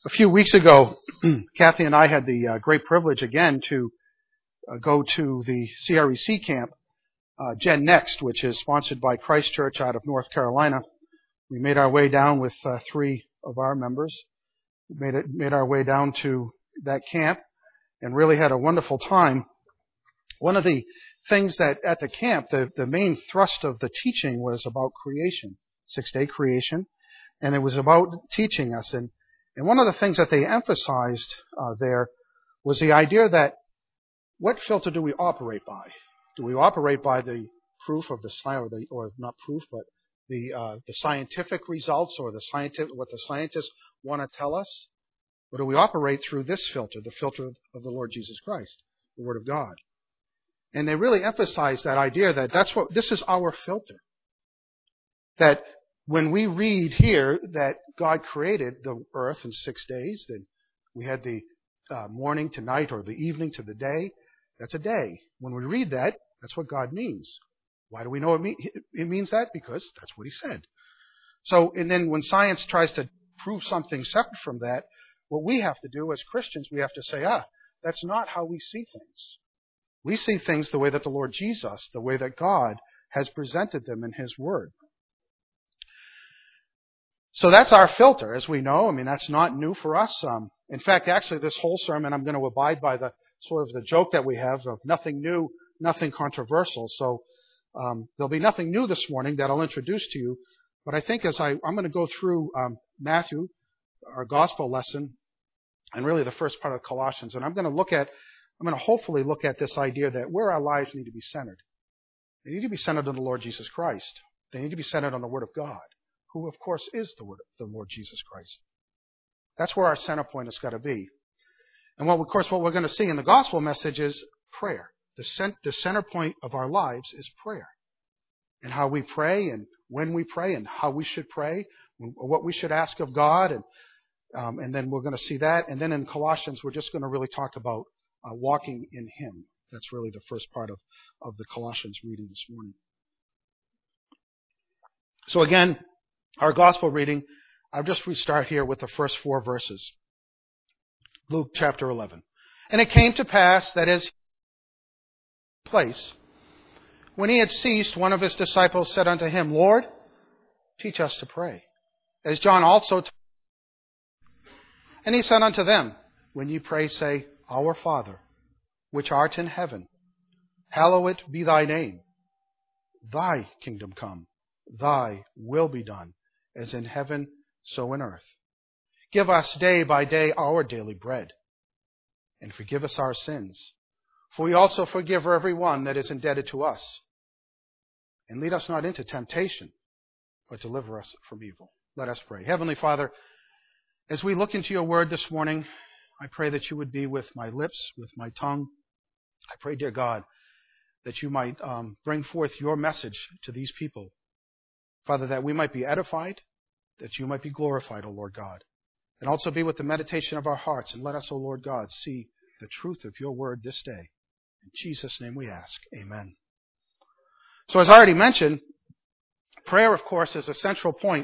A few weeks ago, Kathy and I had the great privilege again to go to the CREC camp, Gen Next, which is sponsored by Christ Church out of North Carolina. We made our way down with three of our members. We made our way down to that camp and really had a wonderful time. One of the things that at the camp, the main thrust of the teaching was about creation, 6-day creation, and it was about teaching us. And one of the things that they emphasized there was the idea that what filter do we operate by? Do we operate by the proof of the science, or not proof, but the scientific results, or what the scientists want to tell us? Or do we operate through this filter, the filter of the Lord Jesus Christ, the Word of God? And they really emphasized that idea that this is our filter. That when we read here that God created the earth in 6 days, that we had the morning to night, or the evening to the day, that's a day. When we read that, that's what God means. Why do we know it means that? Because that's what He said. So, and then when science tries to prove something separate from that, what we have to do as Christians, we have to say, that's not how we see things. We see things the way that the Lord Jesus, the way that God has presented them in His Word. So that's our filter, as we know. I mean, that's not new for us. In fact, actually, this whole sermon, I'm going to abide by the sort of the joke that we have of nothing new, nothing controversial. So there'll be nothing new this morning that I'll introduce to you. But I think as I'm going to go through Matthew, our gospel lesson, and really the first part of Colossians, and I'm going to hopefully look at this idea that where our lives need to be centered. They need to be centered on the Lord Jesus Christ. They need to be centered on the Word of God, who, of course, is the Lord Jesus Christ. That's where our center point has got to be. And what we're going to see in the gospel message is prayer. The center point of our lives is prayer. And how we pray, and when we pray, and how we should pray, what we should ask of God, and then we're going to see that. And then in Colossians, we're just going to really talk about walking in Him. That's really the first part of the Colossians reading this morning. So again, our gospel reading, I'll just restart here with the first 4 verses. Luke chapter 11. And it came to pass that as place, when he had ceased, one of his disciples said unto him, Lord, teach us to pray, as John also taught. And he said unto them, when ye pray, say, Our Father, which art in heaven, hallowed be thy name. Thy kingdom come, thy will be done, as in heaven, so in earth. Give us day by day our daily bread, and forgive us our sins, for we also forgive every one that is indebted to us. And lead us not into temptation, but deliver us from evil. Let us pray. Heavenly Father, as we look into your word this morning, I pray that you would be with my lips, with my tongue. I pray, dear God, that you might bring forth your message to these people. Father, that we might be edified, that you might be glorified, O Lord God. And also be with the meditation of our hearts. And let us, O Lord God, see the truth of your word this day. In Jesus' name we ask. Amen. So as I already mentioned, prayer, of course, is a central point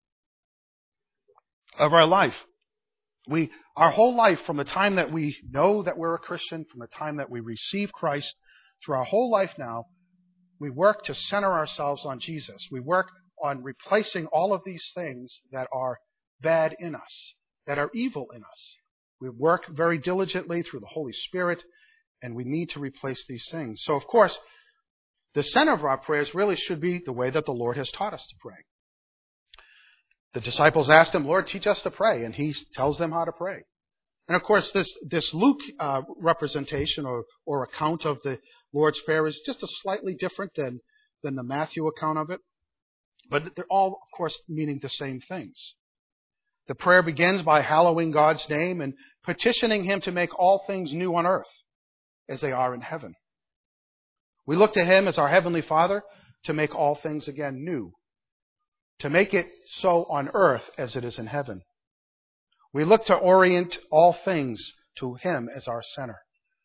of our life. Our whole life, from the time that we know that we're a Christian, from the time that we receive Christ, through our whole life now, we work to center ourselves on Jesus. We work on replacing all of these things that are bad in us, that are evil in us. We work very diligently through the Holy Spirit, and we need to replace these things. So, of course, the center of our prayers really should be the way that the Lord has taught us to pray. The disciples asked him, Lord, teach us to pray, and he tells them how to pray. And of course, this Luke representation or account of the Lord's Prayer is just a slightly different than the Matthew account of it. But they're all, of course, meaning the same things. The prayer begins by hallowing God's name and petitioning Him to make all things new on earth as they are in heaven. We look to Him as our Heavenly Father to make all things again new, to make it so on earth as it is in heaven. We look to orient all things to Him as our center.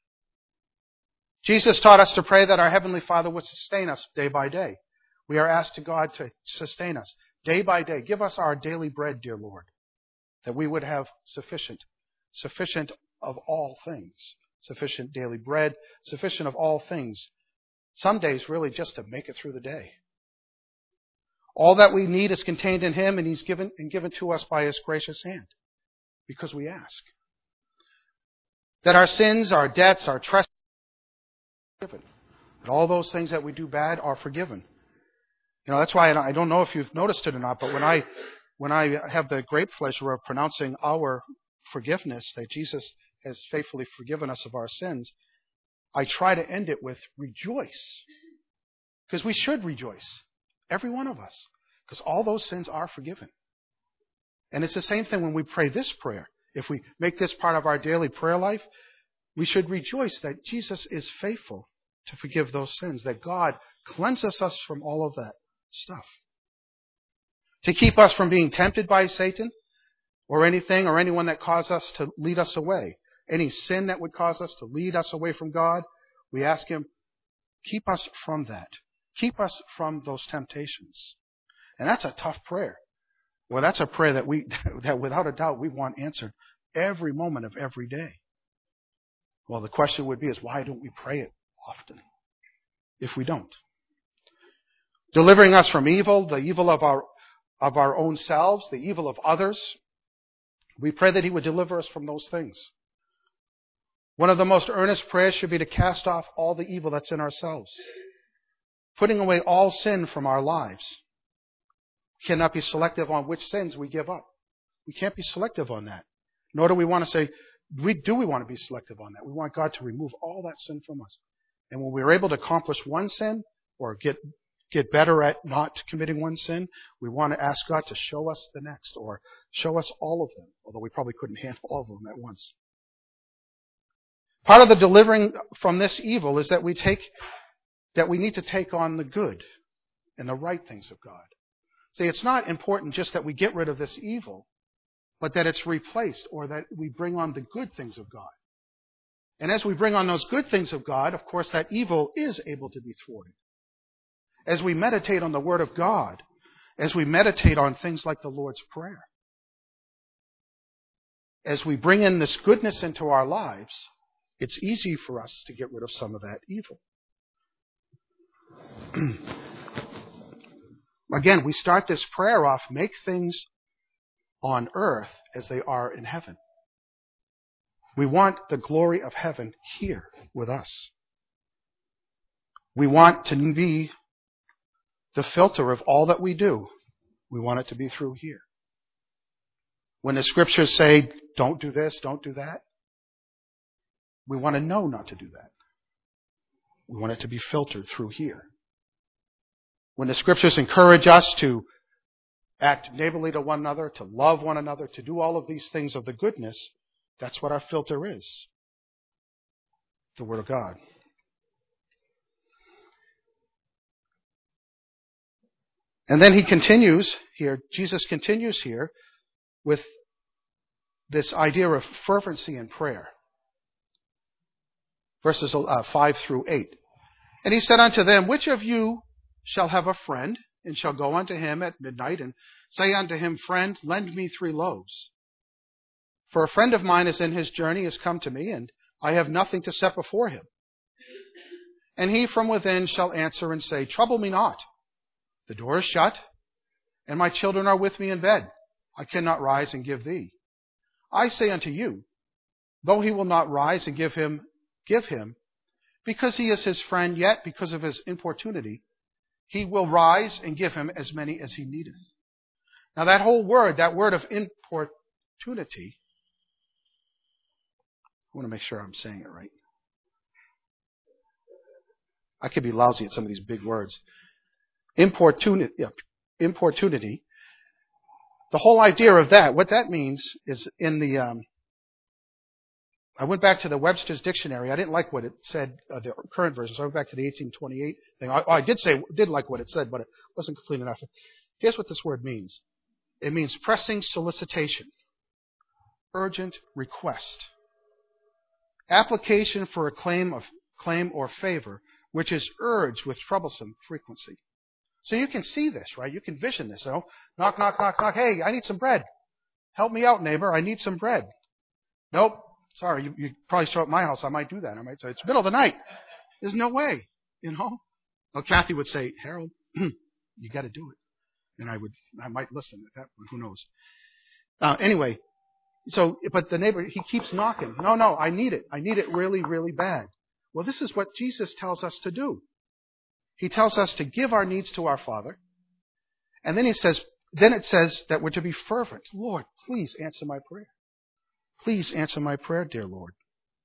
Jesus taught us to pray that our Heavenly Father would sustain us day by day. We are asked to God to sustain us day by day. Give us our daily bread, dear Lord. that we would have sufficient of all things, sufficient daily bread, sufficient of all things. Some days really just to make it through the day. All that we need is contained in Him, and He's given to us by His gracious hand, because we ask. That our sins, our debts, our trespasses are forgiven. That all those things that we do bad are forgiven. That's why I don't know if you've noticed it or not, but when I have the great pleasure of pronouncing our forgiveness, that Jesus has faithfully forgiven us of our sins, I try to end it with rejoice. Because we should rejoice. Every one of us. Because all those sins are forgiven. And it's the same thing when we pray this prayer. If we make this part of our daily prayer life, we should rejoice that Jesus is faithful to forgive those sins. That God cleanses us from all of that stuff. To keep us from being tempted by Satan or anything or anyone that causes us to lead us away. Any sin that would cause us to lead us away from God, we ask Him, keep us from that. Keep us from those temptations. And that's a tough prayer. Well, that's a prayer that without a doubt we want answered every moment of every day. Well, the question would be is why don't we pray it often if we don't? Delivering us from evil, the evil of our own selves, the evil of others. We pray that He would deliver us from those things. One of the most earnest prayers should be to cast off all the evil that's in ourselves. Putting away all sin from our lives. We cannot be selective on which sins we give up. We can't be selective on that. Nor do we want to say, we want to be selective on that. We want God to remove all that sin from us. And when we're able to accomplish one sin or get better at not committing one sin, we want to ask God to show us the next or show us all of them, although we probably couldn't handle all of them at once. Part of the delivering from this evil is that we need to take on the good and the right things of God. See, it's not important just that we get rid of this evil, but that it's replaced or that we bring on the good things of God. And as we bring on those good things of God, of course, that evil is able to be thwarted. As we meditate on the Word of God, as we meditate on things like the Lord's Prayer, as we bring in this goodness into our lives, it's easy for us to get rid of some of that evil. Again, we start this prayer off, make things on earth as they are in heaven. We want the glory of heaven here with us. We want to be the filter of all that we do. We want it to be through here. When the scriptures say, don't do this, don't do that, we want to know not to do that. We want it to be filtered through here. When the scriptures encourage us to act neighborly to one another, to love one another, to do all of these things of the goodness, that's what our filter is. The Word of God. And then he continues here, Jesus continues here with this idea of fervency in prayer. Verses 5 through 8. And he said unto them, which of you shall have a friend, and shall go unto him at midnight, and say unto him, Friend, lend me 3 loaves. For a friend of mine is in his journey, is come to me, and I have nothing to set before him. And he from within shall answer and say, Trouble me not. The door is shut, and my children are with me in bed. I cannot rise and give thee. I say unto you, though he will not rise and give him, because he is his friend, yet because of his importunity, he will rise and give him as many as he needeth. Now that word of importunity, I want to make sure I'm saying it right. I could be lousy at some of these big words. Importunity. The whole idea of that, what that means is in the, I went back to the Webster's Dictionary. I didn't like what it said, the current version, so I went back to the 1828 thing. I did like what it said, but it wasn't complete enough. Here's what this word means. It means pressing solicitation, urgent request, application for a claim or favor, which is urged with troublesome frequency. So you can see this, right? You can vision this. So, knock, knock, knock, knock. Hey, I need some bread. Help me out, neighbor. I need some bread. Nope. Sorry, you probably show up at my house. I might do that. I might say, it's middle of the night. There's no way, Well, Kathy would say, Harold, you got to do it. And I might listen at that point. Who knows? Anyway, but the neighbor, he keeps knocking. No, I need it. I need it really, really bad. Well, this is what Jesus tells us to do. He tells us to give our needs to our Father. And then it says that we're to be fervent. Lord, please answer my prayer. Please answer my prayer, dear Lord.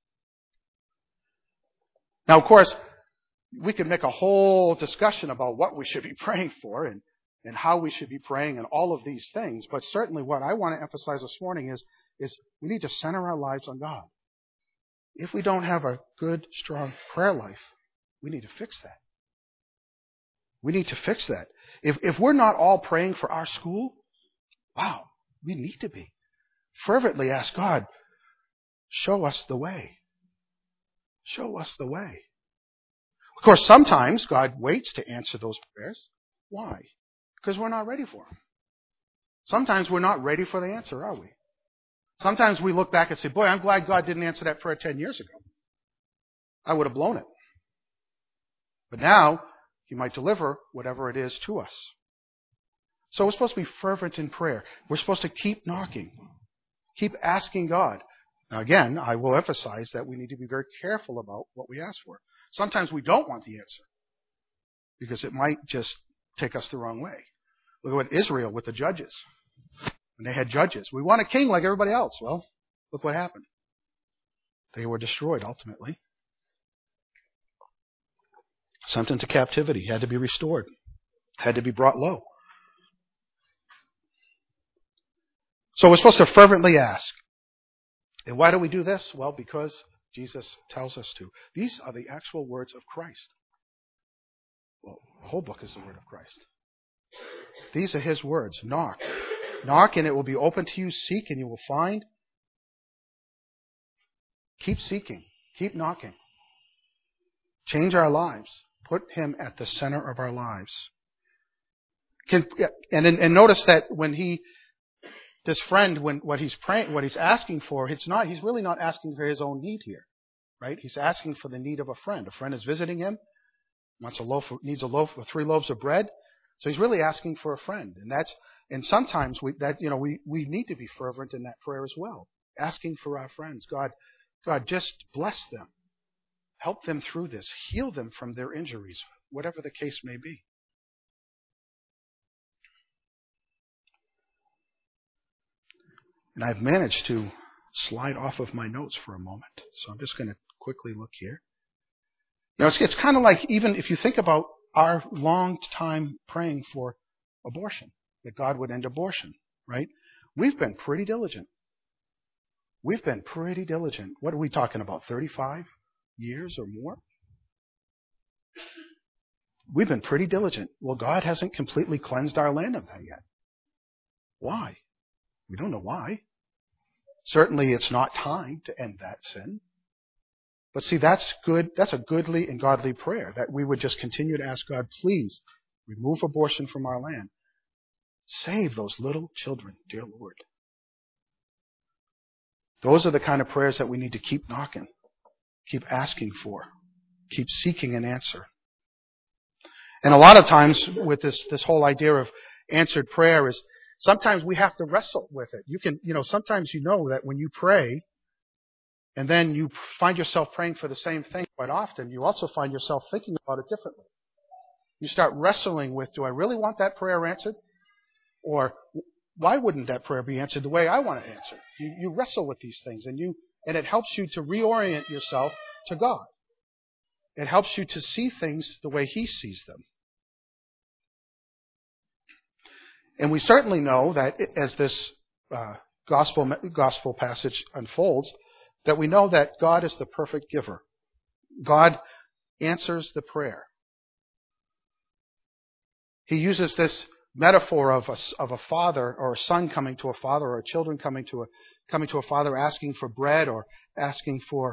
Now, of course, we could make a whole discussion about what we should be praying for and how we should be praying and all of these things. But certainly what I want to emphasize this morning is we need to center our lives on God. If we don't have a good, strong prayer life, we need to fix that. We need to fix that. If we're not all praying for our school, wow, we need to be. Fervently ask God, show us the way. Show us the way. Of course, sometimes God waits to answer those prayers. Why? Because we're not ready for them. Sometimes we're not ready for the answer, are we? Sometimes we look back and say, boy, I'm glad God didn't answer that prayer 10 years ago. I would have blown it. But now, He might deliver whatever it is to us. So we're supposed to be fervent in prayer. We're supposed to keep knocking. Keep asking God. Now again, I will emphasize that we need to be very careful about what we ask for. Sometimes we don't want the answer because it might just take us the wrong way. Look at what Israel with the judges. When they had judges. We want a king like everybody else. Well, look what happened. They were destroyed ultimately. Sent into captivity. Had to be restored. Had to be brought low. So we're supposed to fervently ask. And why do we do this? Well, because Jesus tells us to. These are the actual words of Christ. Well, the whole book is the word of Christ. These are His words. Knock. Knock and it will be open to you. Seek and you will find. Keep seeking. Keep knocking. Change our lives. Put Him at the center of our lives. And notice that when this friend, what he's praying, what he's asking for, he's really not asking for his own need here, right? He's asking for the need of a friend. A friend is visiting him, needs a loaf or 3 loaves of bread, so he's really asking for a friend, and sometimes we need to be fervent in that prayer as well, asking for our friends. God, just bless them, help them through this, heal them from their injuries, whatever the case may be. And I've managed to slide off of my notes for a moment. So I'm just going to quickly look here. It's kind of like even if you think about our long time praying for abortion, that God would end abortion, right? We've been pretty diligent. What are we talking about, 35 years or more? We've been pretty diligent. Well, God hasn't completely cleansed our land of that yet. Why? We don't know why. Certainly it's not time to end that sin. But see, that's good. That's a goodly and godly prayer, that we would just continue to ask God, please remove abortion from our land. Save those little children, dear Lord. Those are the kind of prayers that we need to keep knocking, keep asking for, keep seeking an answer. And a lot of times with this whole idea of answered prayer is sometimes we have to wrestle with it. Sometimes that when you pray and then you find yourself praying for the same thing quite often, you also find yourself thinking about it differently. You start wrestling with, do I really want that prayer answered? Or why wouldn't that prayer be answered the way I want it answered? You wrestle with these things and it helps you to reorient yourself to God. It helps you to see things the way He sees them. And we certainly know that as this gospel passage unfolds, that we know that God is the perfect giver. God answers the prayer. He uses this metaphor of a father or a son coming to a father, or children coming to a father, asking for bread or asking for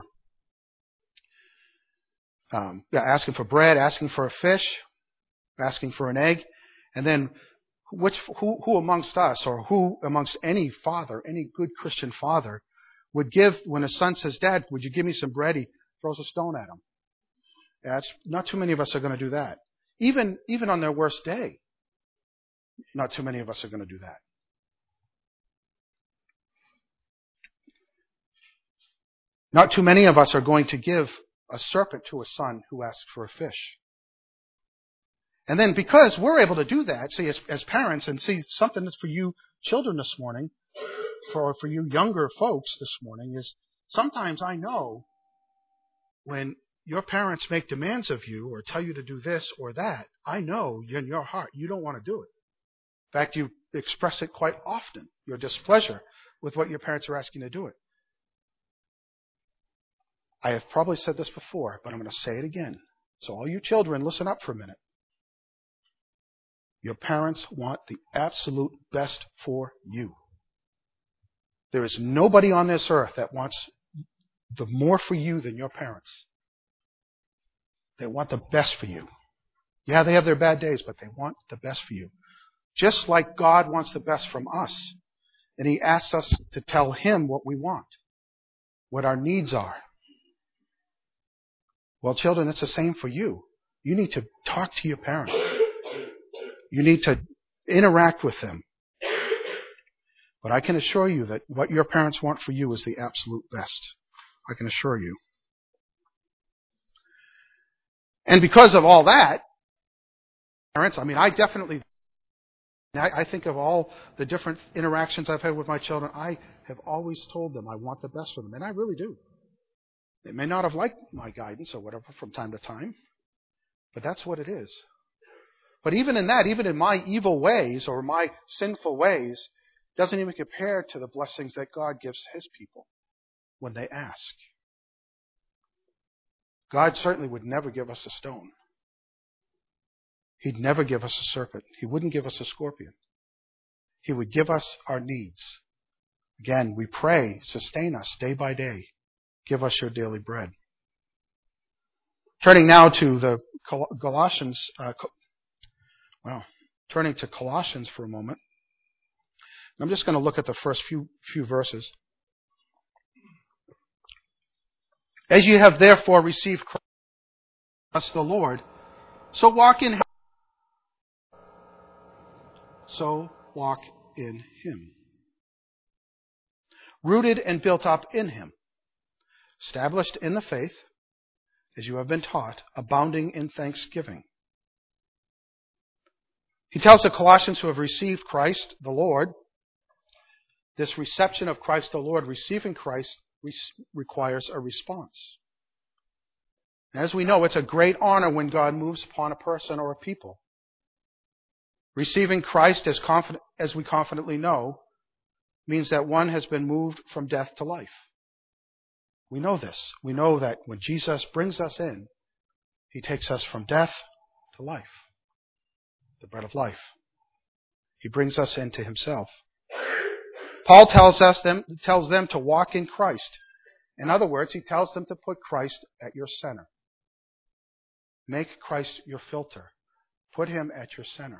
bread, asking for a fish, asking for an egg, and then Who amongst us, or who amongst any father, any good Christian father, would give, when a son says, "Dad, would you give me some bread?" He throws a stone at him. Not too many of us are going to do that. Even on their worst day, not too many of us are going to do that. Not too many of us are going to give a serpent to a son who asks for a fish. And then because we're able to do that, see, as parents, and see, something that's for you children this morning, for you younger folks this morning, is sometimes I know when your parents make demands of you or tell you to do this or that, I know in your heart you don't want to do it. In fact, you express it quite often, your displeasure with what your parents are asking you to do it. I have probably said this before, but I'm going to say it again. So all you children, listen up for a minute. Your parents want the absolute best for you. There is nobody on this earth that wants the more for you than your parents. They want the best for you. Yeah, they have their bad days, but they want the best for you. Just like God wants the best from us. And He asks us to tell Him what we want, what our needs are. Well, children, it's the same for you. You need to talk to your parents. You need to interact with them. But I can assure you that what your parents want for you is the absolute best. I can assure you. And because of all that, parents, I think of all the different interactions I've had with my children, I have always told them I want the best for them. And I really do. They may not have liked my guidance or whatever from time to time, but that's what it is. But even in that, even in my evil ways or my sinful ways, doesn't even compare to the blessings that God gives His people when they ask. God certainly would never give us a stone. He'd never give us a serpent. He wouldn't give us a scorpion. He would give us our needs. Again, we pray, sustain us day by day. Give us your daily bread. Turning now to the Galatians, turning to Colossians for a moment. I'm just going to look at the first few verses. As you have therefore received Christ the Lord, so walk in Him. Rooted and built up in Him. Established in the faith, as you have been taught, abounding in thanksgiving. He tells the Colossians who have received Christ the Lord, this reception of Christ the Lord, receiving Christ, requires a response. As we know, it's a great honor when God moves upon a person or a people. Receiving Christ, as we confidently know, means that one has been moved from death to life. We know this. We know that when Jesus brings us in, He takes us from death to life, the bread of life. He brings us into Himself. Paul tells them to walk in Christ. In other words, he tells them to put Christ at your center. Make Christ your filter. Put Him at your center.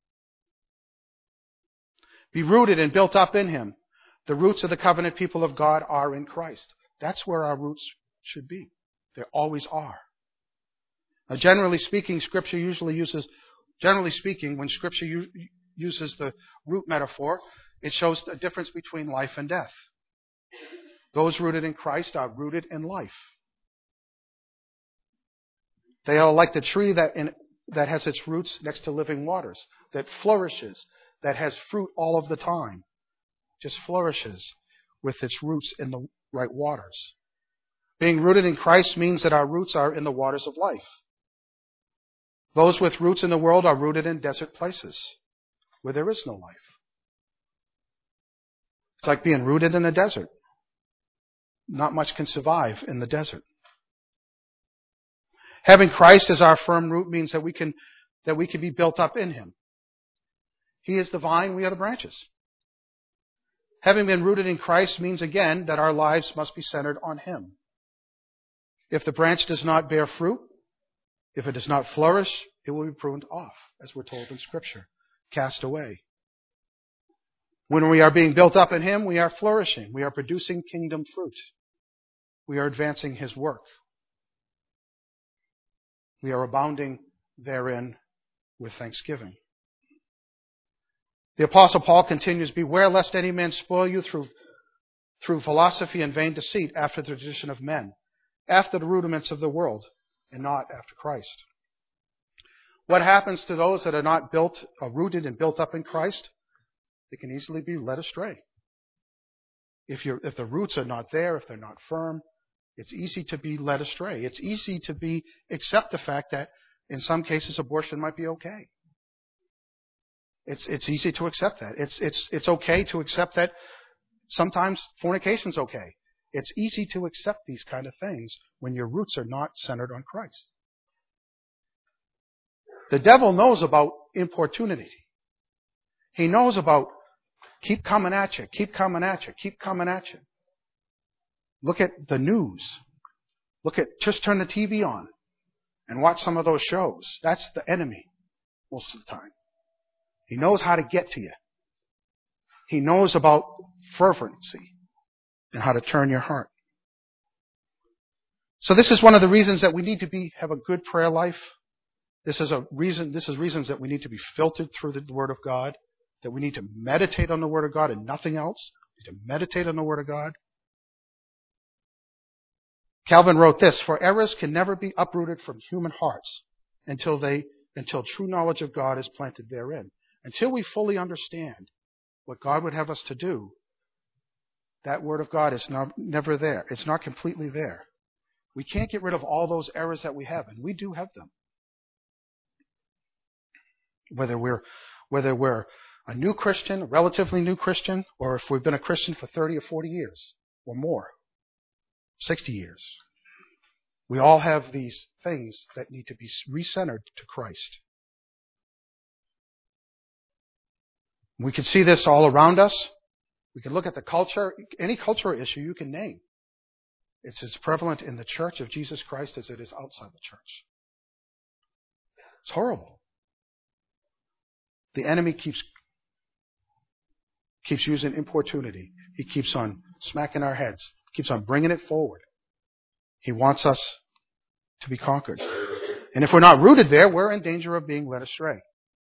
Be rooted and built up in Him. The roots of the covenant people of God are in Christ. That's where our roots should be. They always are. Now, generally speaking, when Scripture uses the root metaphor, it shows a difference between life and death. Those rooted in Christ are rooted in life. They are like the tree that has its roots next to living waters, that flourishes, that has fruit all of the time, just flourishes with its roots in the right waters. Being rooted in Christ means that our roots are in the waters of life. Those with roots in the world are rooted in desert places where there is no life. It's like being rooted in a desert. Not much can survive in the desert. Having Christ as our firm root means that we can be built up in Him. He is the vine, we are the branches. Having been rooted in Christ means again that our lives must be centered on Him. If the branch does not bear fruit, if it does not flourish, it will be pruned off, as we're told in Scripture, cast away. When we are being built up in Him, we are flourishing. We are producing kingdom fruit. We are advancing His work. We are abounding therein with thanksgiving. The Apostle Paul continues, beware lest any man spoil you through philosophy and vain deceit after the tradition of men, after the rudiments of the world, and not after Christ. What happens to those that are not rooted and built up in Christ? They can easily be led astray. If the roots are not there, if they're not firm, it's easy to be led astray. It's easy to accept the fact that in some cases abortion might be okay. It's easy to accept that. It's okay to accept that sometimes fornication's okay. It's easy to accept these kind of things when your roots are not centered on Christ. The devil knows about importunity. He knows about keep coming at you, keep coming at you, keep coming at you. Look at the news. Just turn the TV on and watch some of those shows. That's the enemy most of the time. He knows how to get to you. He knows about fervency and how to turn your heart. So this is one of the reasons that we need to have a good prayer life. This is reasons that we need to be filtered through the Word of God, that we need to meditate on the Word of God and nothing else. We need to meditate on the Word of God. Calvin wrote this, for errors can never be uprooted from human hearts until true knowledge of God is planted therein. Until we fully understand what God would have us to do, that Word of God is never there. It's not completely there. We can't get rid of all those errors that we have, and we do have them. Whether we're a new Christian, a relatively new Christian, or if we've been a Christian for 30 or 40 years or more, 60 years. We all have these things that need to be recentered to Christ. We can see this all around us. We can look at the culture, any cultural issue you can name. It's as prevalent in the church of Jesus Christ as it is outside the church. It's horrible. The enemy keeps using importunity. He keeps on smacking our heads. Keeps on bringing it forward. He wants us to be conquered. And if we're not rooted there, we're in danger of being led astray.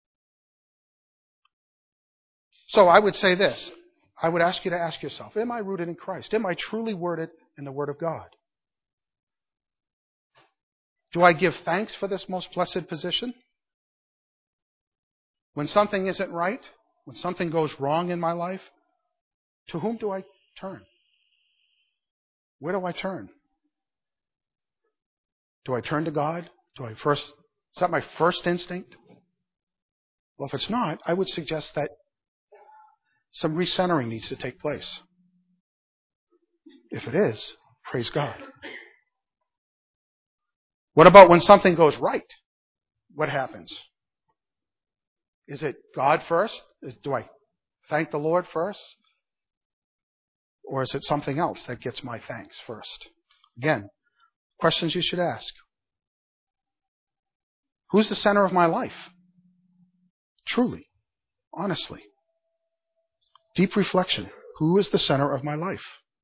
So I would say this. I would ask you to ask yourself, am I rooted in Christ? Am I truly rooted in the Word of God? Do I give thanks for this most blessed position? When something isn't right, when something goes wrong in my life, to whom do I turn? Where do I turn? Do I turn to God? Is that my first instinct? Well, if it's not, I would suggest that some recentering needs to take place. If it is, praise God. What about when something goes right? What happens? Is it God first? Do I thank the Lord first? Or is it something else that gets my thanks first? Again, questions you should ask. Who's the center of my life? Truly, honestly. Deep reflection. Who is the center of my life?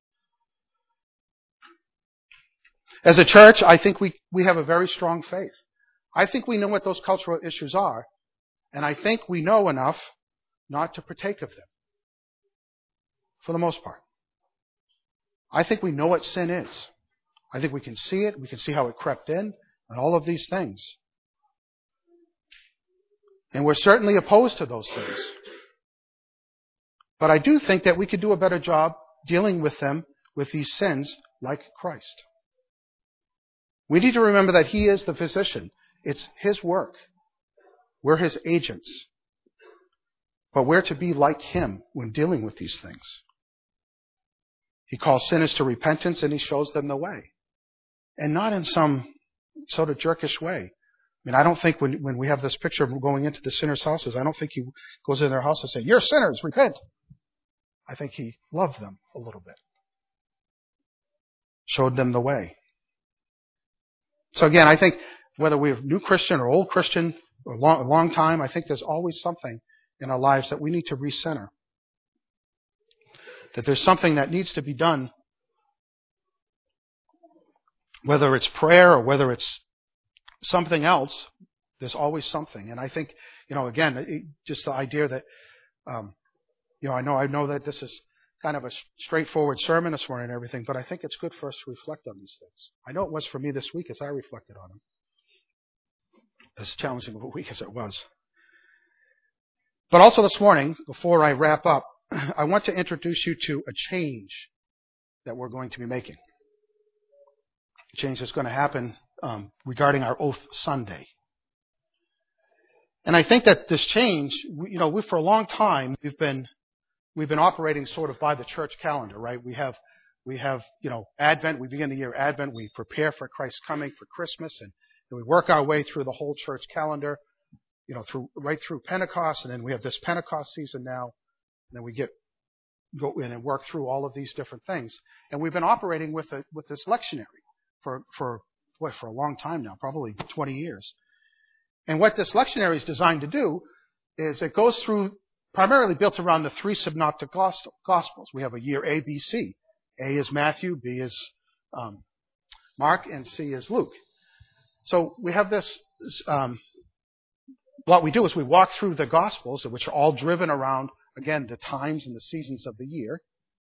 As a church, I think we have a very strong faith. I think we know what those cultural issues are, and I think we know enough not to partake of them. For the most part. I think we know what sin is. I think we can see it. We can see how it crept in and all of these things. And we're certainly opposed to those things. But I do think that we could do a better job dealing with them, with these sins, like Christ. We need to remember that He is the physician. It's His work. We're His agents. But we're to be like Him when dealing with these things. He calls sinners to repentance and He shows them the way. And not in some sort of jerkish way. I mean, I don't think when we have this picture of going into the sinners' houses, I don't think He goes in their house and says, "You're sinners, repent." I think He loved them a little bit. Showed them the way. So again, I think whether we're new Christian or old Christian or a long time, I think there's always something in our lives that we need to recenter. that there's something that needs to be done, whether it's prayer or whether it's something else, there's always something. And I think, again, just the idea that, I know that this is kind of a straightforward sermon this morning and everything, but I think it's good for us to reflect on these things. I know it was for me this week as I reflected on them. As challenging of a week as it was. But also this morning, before I wrap up, I want to introduce you to a change that we're going to be making. A change that's going to happen regarding our Oath Sunday. And I think that this change, we for a long time, we've been operating sort of by the church calendar, right? We have Advent. We begin the year Advent. We prepare for Christ's coming for Christmas, and we work our way through the whole church calendar, right through Pentecost, and then we have this Pentecost season now, and then we go in and work through all of these different things. And we've been operating with this lectionary for a long time now, probably 20 years. And what this lectionary is designed to do is it goes through, primarily built around the three synoptic gospels. We have a year A, B, C. A is Matthew, B is Mark, and C is Luke. So we have this, what we do is we walk through the Gospels, which are all driven around, again, the times and the seasons of the year.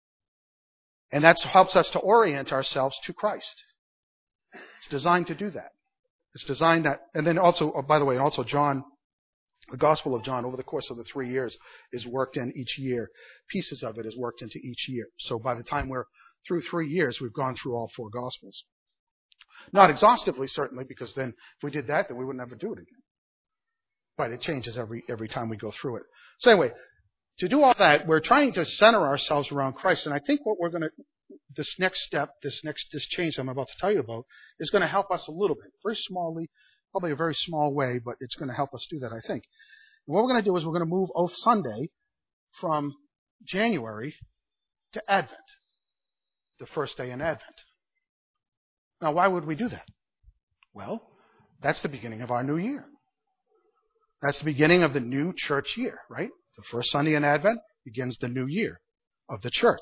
And that helps us to orient ourselves to Christ. It's designed to do that. It's designed that, and then also, by the way, also John, the Gospel of John, over the course of the 3 years, is worked in each year. Pieces of it is worked into each year. So by the time we're through 3 years, we've gone through all 4 Gospels. Not exhaustively, certainly, because then if we did that, then we would never do it again. But it changes every time we go through it. So anyway, to do all that, we're trying to center ourselves around Christ. And I think what we're going to, this next step, this change I'm about to tell you about, is going to help us a little bit. Very smallly, probably a very small way, but it's going to help us do that, I think. And what we're going to do is we're going to move Oath Sunday from January to Advent, the first day in Advent. Now, why would we do that? Well, that's the beginning of our new year. That's the beginning of the new church year, right? The first Sunday in Advent begins the new year of the church.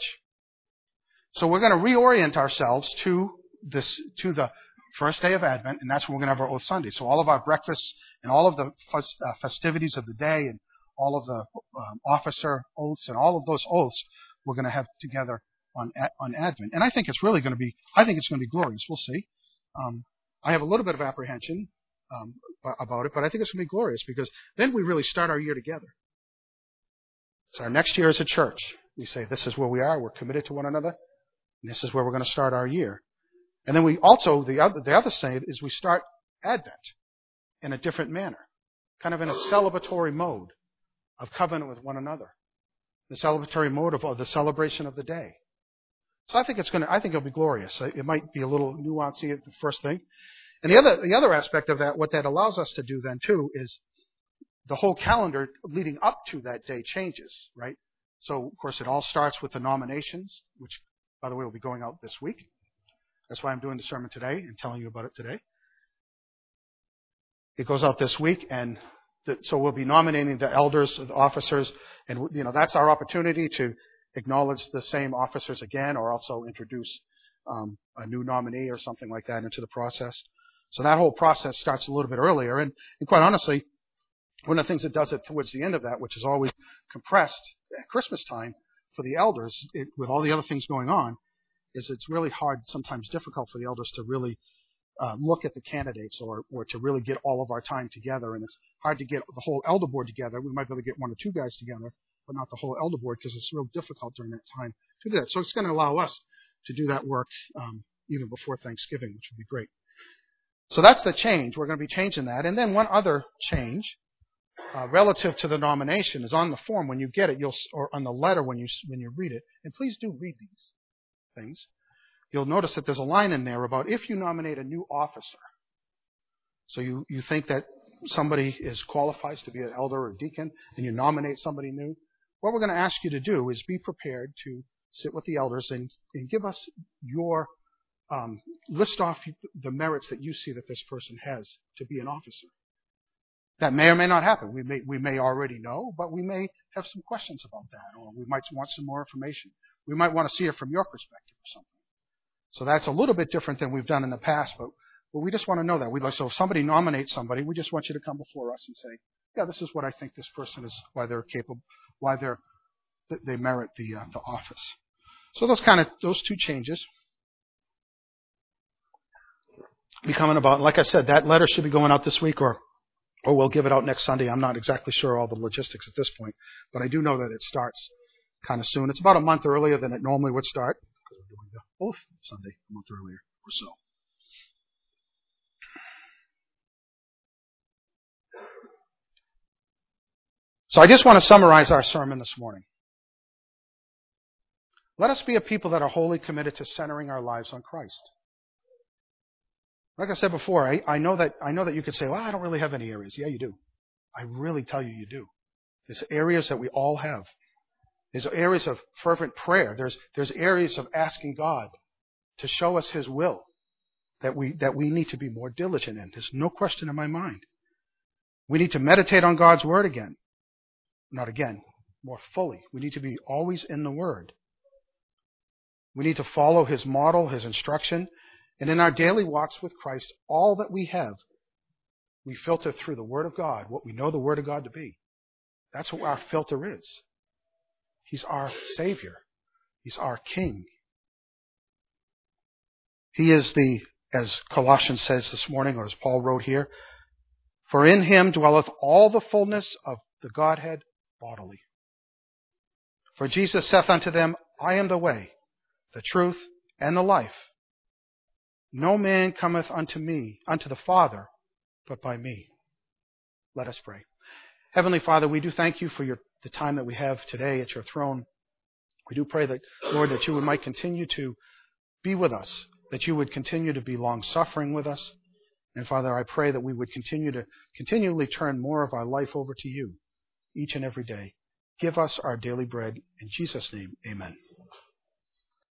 So we're going to reorient ourselves to the first day of Advent, and that's when we're going to have our Oath Sunday. So all of our breakfasts and all of the festivities of the day and all of the officer oaths and all of those oaths we're going to have together on Advent. And I think it's really going to be, glorious. We'll see. I have a little bit of apprehension about it, but I think it's going to be glorious because then we really start our year together. So our next year as a church, we say this is where we are, we're committed to one another, and this is where we're going to start our year. And then we also, the other side is we start Advent in a different manner, kind of in a celebratory mode of covenant with one another, the celebratory mode of the celebration of the day. So I think it'll be glorious. It might be a little nuancey at the first thing. And the other aspect of that, what that allows us to do then too, is the whole calendar leading up to that day changes, right? So, of course, it all starts with the nominations, which, by the way, will be going out this week. That's why I'm doing the sermon today and telling you about it today. It goes out this week, and so we'll be nominating the elders, the officers, and that's our opportunity to acknowledge the same officers again, or also introduce a new nominee or something like that into the process. So that whole process starts a little bit earlier, and quite honestly, one of the things that does it towards the end of that, which is always compressed at Christmas time for the elders, with all the other things going on, is it's really hard, sometimes difficult for the elders to really look at the candidates or to really get all of our time together. And it's hard to get the whole elder board together. We might be able to get 1 or 2 guys together, but not the whole elder board because it's real difficult during that time to do that. So it's going to allow us to do that work even before Thanksgiving, which would be great. So that's the change. We're going to be changing that. And then one other change relative to the nomination is on the form when you get it, or on the letter when you read it. And please do read these things. You'll notice that there's a line in there about if you nominate a new officer. So you think that somebody qualifies to be an elder or a deacon, and you nominate somebody new. What we're going to ask you to do is be prepared to sit with the elders and give us your list off the merits that you see that this person has to be an officer. That may or may not happen. We may already know, but we may have some questions about that, or we might want some more information. We might want to see it from your perspective or something. So that's a little bit different than we've done in the past, but we just want to know that. So if somebody nominates somebody, we just want you to come before us and say, yeah, this is what I think this person is, why they're capable, why they merit the office. So those two changes be coming about. Like I said, that letter should be going out this week, or we'll give it out next Sunday. I'm not exactly sure all the logistics at this point, but I do know that it starts kind of soon. It's about a month earlier than it normally would start, because we're doing the oath Sunday a month earlier or so. So I just want to summarize our sermon this morning. Let us be a people that are wholly committed to centering our lives on Christ. Like I said before, I know that you could say, well, I don't really have any areas. Yeah, you do. I really tell you, you do. There's areas that we all have. There's areas of fervent prayer. There's areas of asking God to show us His will that we need to be more diligent in. There's no question in my mind. We need to meditate on God's Word again. Not again, more fully. We need to be always in the Word. We need to follow His model, His instruction. And in our daily walks with Christ, all that we have, we filter through the Word of God, what we know the Word of God to be. That's what our filter is. He's our Savior. He's our King. He is as Colossians says this morning, or as Paul wrote here, for in Him dwelleth all the fullness of the Godhead bodily. For Jesus saith unto them, I am the way, the truth, and the life. No man cometh unto the Father, but by me. Let us pray. Heavenly Father, we do thank you for the time that we have today at your throne. We do pray that, Lord, that you might continue to be with us, that you would continue to be long-suffering with us. And Father, I pray that we would continually turn more of our life over to you each and every day. Give us our daily bread. In Jesus' name, amen.